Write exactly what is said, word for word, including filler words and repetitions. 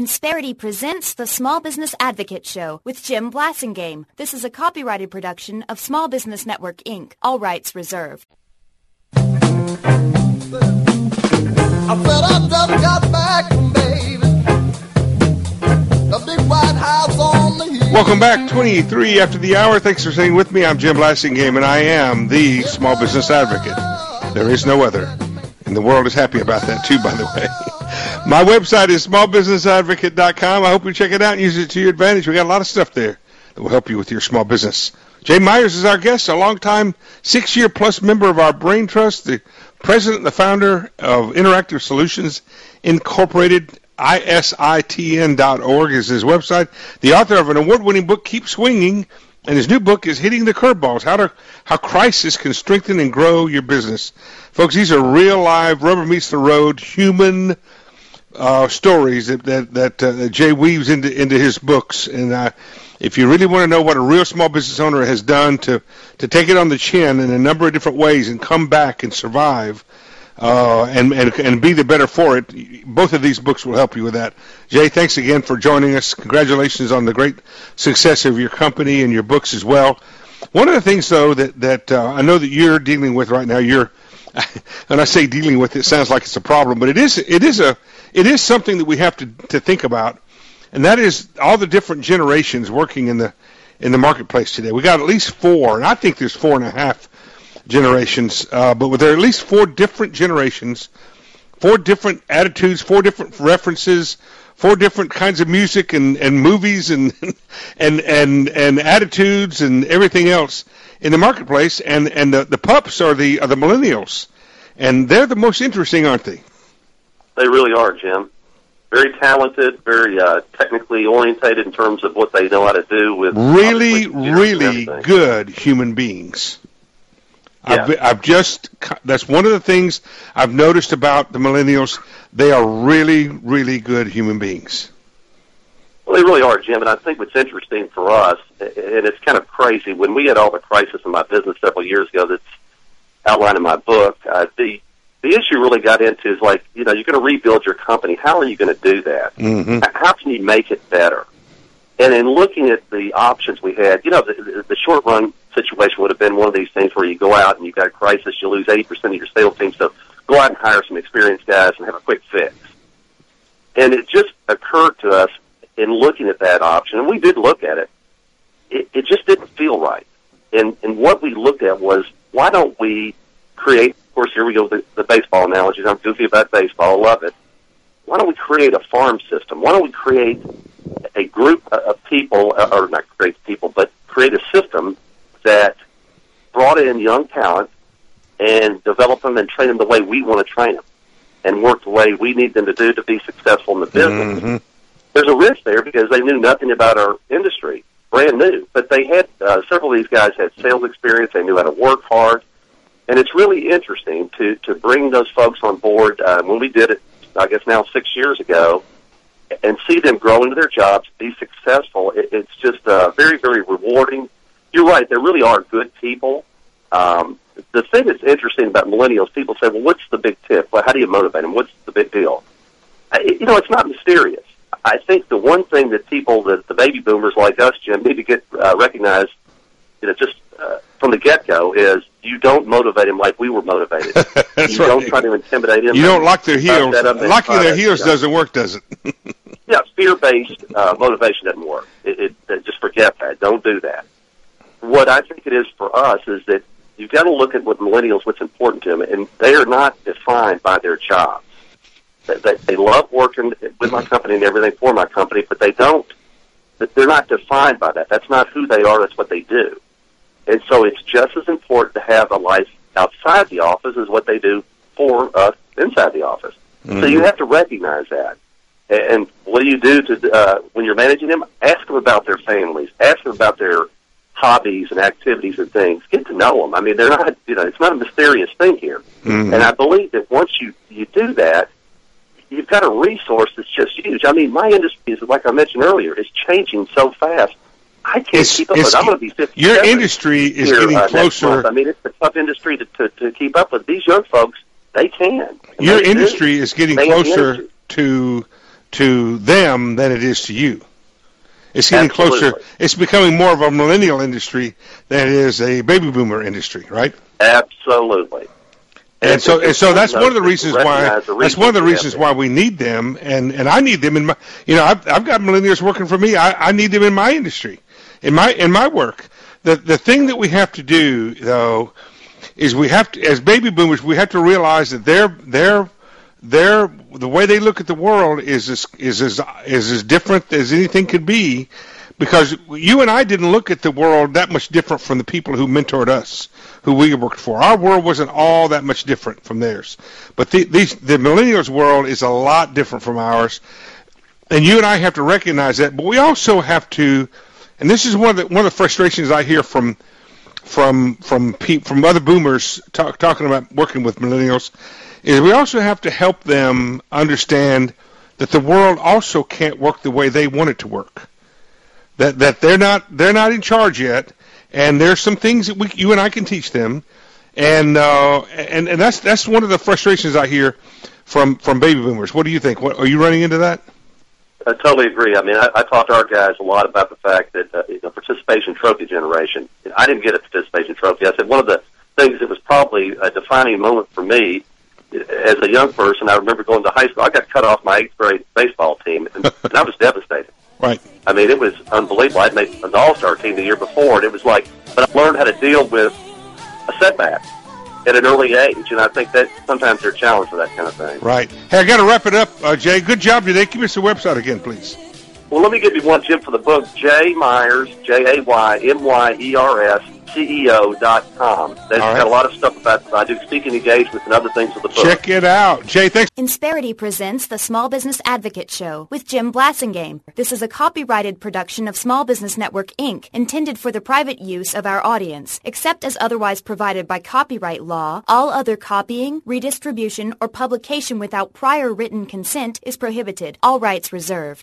Insperity presents the Small Business Advocate Show with Jim Blasingame. This is a copyrighted production of Small Business Network, Incorporated. All rights reserved. I said I just got back, baby. The big white house on the hill. Welcome back, twenty-three after the hour. Thanks for staying with me. I'm Jim Blasingame, and I am the Small Business Advocate. There is no other. And the world is happy about that, too, by the way. My website is small business advocate dot com. I hope you check it out and use it to your advantage. We got a lot of stuff there that will help you with your small business. Jay Myers is our guest, a longtime six-year-plus member of our Brain Trust, the president and the founder of Interactive Solutions Incorporated. I S I T N dot org is his website. The author of an award-winning book, Keep Swinging, and his new book is Hitting the Curveballs, How to How Crisis Can Strengthen and Grow Your Business. Folks, these are real, live, rubber meets the road, human uh, stories that that, that, uh, that Jay weaves into into his books. And uh, if you really want to know what a real small business owner has done to, to take it on the chin in a number of different ways and come back and survive uh, and, and and be the better for it, both of these books will help you with that. Jay, thanks again for joining us. Congratulations on the great success of your company and your books as well. One of the things, though, that, that uh, I know that you're dealing with right now, you're and I say dealing with, it sounds like it's a problem, but it is it is a it is something that we have to, to think about, and that is all the different generations working in the in the marketplace today. We got at least four, and I think there's four and a half generations, uh, but there are at least four different generations, four different attitudes, four different references, four different kinds of music and, and movies and and and and attitudes and everything else in the marketplace, and and the, the pups are the are the millennials, and they're the most interesting, aren't they? They really are, Jim. Very talented, very uh, technically orientated in terms of what they know how to do with really, really good human beings. Yeah. I've, I've just that's one of the things I've noticed about the millennials. They are really, really good human beings. Well, they really are, Jim, and I think what's interesting for us, and it's kind of crazy, when we had all the crisis in my business several years ago that's outlined in my book, uh, the the issue really got into is like, you know, you're going to rebuild your company. How are you going to do that? Mm-hmm. How can you make it better? And in looking at the options we had, you know, the, the short-run situation would have been one of these things where you go out and you've got a crisis, you lose eighty percent of your sales team, so go out and hire some experienced guys and have a quick fix. And it just occurred to us in looking at that option, and we did look at it, it, it just didn't feel right. And, and what we looked at was, why don't we create, of course, here we go with the, the baseball analogies. I'm goofy about baseball, love it. Why don't we create a farm system? Why don't we create a group of people, or not create people, but create a system that brought in young talent and develop them and train them the way we want to train them and work the way we need them to do to be successful in the business. Mm-hmm. There's a risk there because they knew nothing about our industry, brand new. But they had, uh, several of these guys had sales experience. They knew how to work hard. And it's really interesting to, to bring those folks on board uh, when we did it, I guess now six years ago, and see them grow into their jobs, be successful. It, it's just uh, very, very rewarding. You're right. They really are good people. Um, the thing that's interesting about millennials, people say, well, what's the big tip? Well, how do you motivate them? What's the big deal? I, you know, it's not mysterious. I think the one thing that people, that the baby boomers like us, Jim, need to get uh, recognized, you know, just uh, from the get-go, is you don't motivate them like we were motivated. That's you right. don't try to intimidate them. You don't lock their heels. Locking Locking their heels doesn't work, does it? Yeah, fear-based uh, motivation doesn't work. It, it, it, just forget that. Don't do that. What I think it is for us is that you've got to look at what millennials, what's important to them, and they are not defined by their jobs. They, they, they love working with my company and everything for my company, but they don't. They're not defined by that. That's not who they are. That's what they do. And so it's just as important to have a life outside the office as what they do for us inside the office. Mm-hmm. So you have to recognize that. And what do you do to uh, when you're managing them? Ask them about their families. Ask them about their hobbies and activities and things. Get to know them. I mean, they're not, you know, it's not a mysterious thing here. Mm-hmm. And I believe that once you, you do that, you've got a resource that's just huge. I mean, my industry is, like I mentioned earlier, is changing so fast. I can't it's, keep up with it. I'm going to be fifty-seven. Your industry is here, getting uh, closer. I mean, it's a tough industry to, to, to keep up with. These young folks, they can. Your they industry do. is getting they closer to to them than it is to you. It's getting Absolutely. closer. It's becoming more of a millennial industry than it is a baby boomer industry, right? Absolutely. And so, and so that's one of the reasons why. Recognize the That's one of the reasons reasons why we need them, and and I need them in my. You know, I've I've got millennials working for me. I, I need them in my industry, in my in my work. The the thing that we have to do though is we have to, as baby boomers, we have to realize that their their their the way they look at the world is as is as is as different as anything could be, because you and I didn't look at the world that much different from the people who mentored us, who we worked for. Our world wasn't all that much different from theirs, but the these the millennials' world is a lot different from ours, and you and I have to recognize that. But we also have to, and this is one of the one of the frustrations I hear from from from pe- from other boomers talk, talking about working with millennials, is we also have to help them understand that the world also can't work the way they want it to work. That that they're not they're not in charge yet, and there's some things that we you and I can teach them, and uh, and and that's that's one of the frustrations I hear from from baby boomers. What do you think? What, are you running into that? I totally agree. I mean, I, I talk to our guys a lot about the fact that uh, you know, participation trophy generation. I didn't get a participation trophy. I said one of the things that was probably a defining moment for me as a young person. I remember going to high school. I got cut off my eighth grade baseball team, and, and I was devastated. Right. I mean, it was unbelievable. I'd made an all-star team the year before, and it was like, but I learned how to deal with a setback at an early age, and I think that sometimes they're challenged for that kind of thing. Right. Hey, I got to wrap it up, uh, Jay. Good job today. Give us the website again, please. Well, let me give you one, Jim, for the book, Jay Myers, J A Y M Y E R S, C E O dot com. That's All right. got a lot of stuff about I do speaking engagements and other things with the book. Check it out. Jay, thanks. Insperity presents the Small Business Advocate Show with Jim Blassingame. This is a copyrighted production of Small Business Network, Incorporated, intended for the private use of our audience. Except as otherwise provided by copyright law, all other copying, redistribution, or publication without prior written consent is prohibited. All rights reserved.